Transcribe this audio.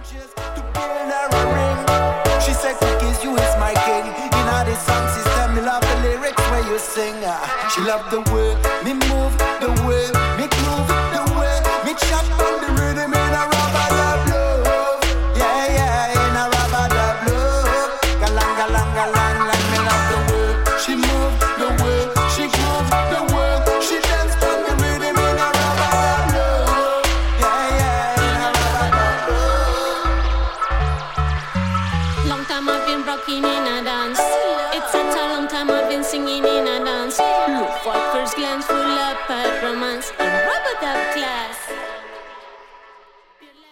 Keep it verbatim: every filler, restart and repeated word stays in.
To build her a ring. She said, cookies, you is my king. In all the sound system, me love the lyrics where you sing. She love the way me move, the way me groove, the way me chop on the rhythm in a rubber dub love. Yeah, yeah, in a rubber dub love. Galang, galang, galang, lang. Me love the way she move, the way she groove, the way she dance on the rhythm in a rubber dub love. Yeah, yeah, in a rubber dub love. Long time I've been rocking in a dance. It's such a long time I've been singing in a dance. Look for first glance full of bad romance and rubber dub class.